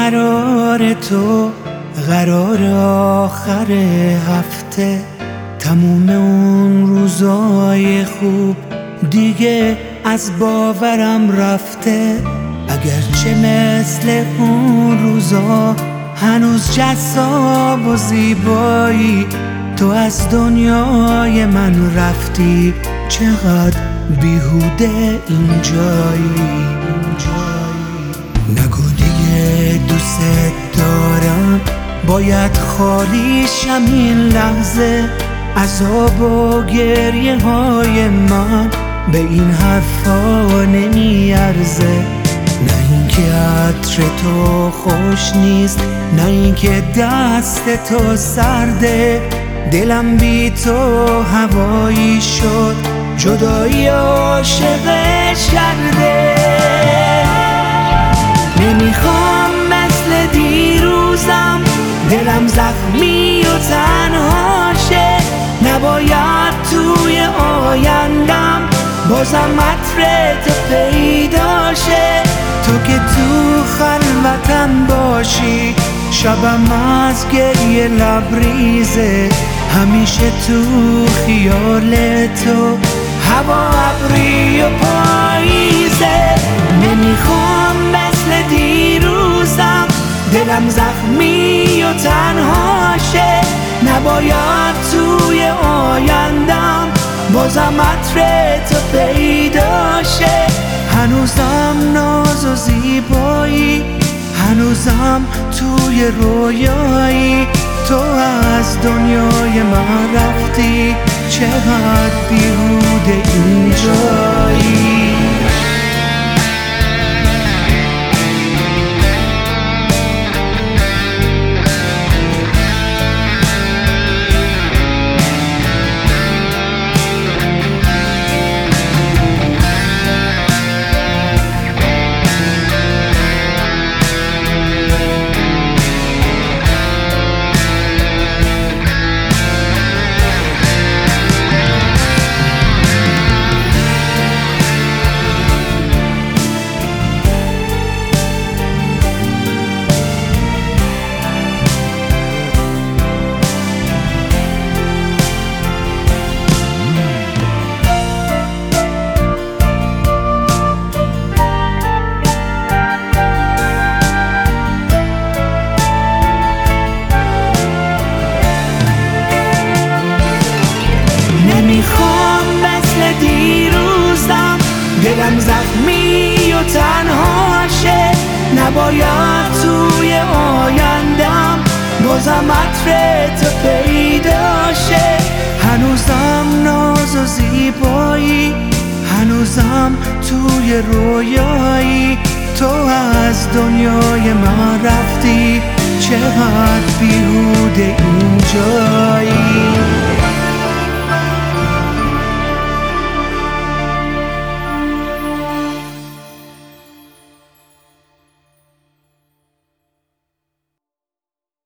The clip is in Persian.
بیقرار تو قرار آخر هفته، تموم اون روزای خوب دیگه از باورم رفته. اگرچه مثل اون روزا هنوز جذاب و زیبایی، تو از دنیای من رفتی، چقدر بیهوده اینجایی. نگو دیگه دوست دارم، باید خالی شم این لحظه. عذاب و گریه های من به این حرفا نمیارزه. نه اینکه عطر تو خوش نیست، نه اینکه دست تو سرده، دلم بی تو هوایی شد، جدایی عاشقش کرده. نمیخوام مثل دیروزم دلم زخمی و تنهاشه، نباید توی آیندم بازم عطر تو پیداشه. تو که تو خلوتم باشی، شبم از گریه لبریزه، همیشه تو خیال تو هوا ابری و پاییزه. نمیخوام مثل دیروزم دلم زخمی و تنهاشه، نباید توی آیندم بازم عطر تو پیداشه. هنوزم ناز و زیبایی، هنوزم توی رویایی، تو از دنیای من رفتی، چقدر بیهوده اینجایی. نمیخوام مثل دیروزم دلم زخمی و تنهاشه، نباید توی آیندم بازم عطر تو پیداشه. هنوزم ناز و زیبایی، هنوزم توی رویایی، تو از دنیای من رفتی، چقدر بیهوده اینجایی.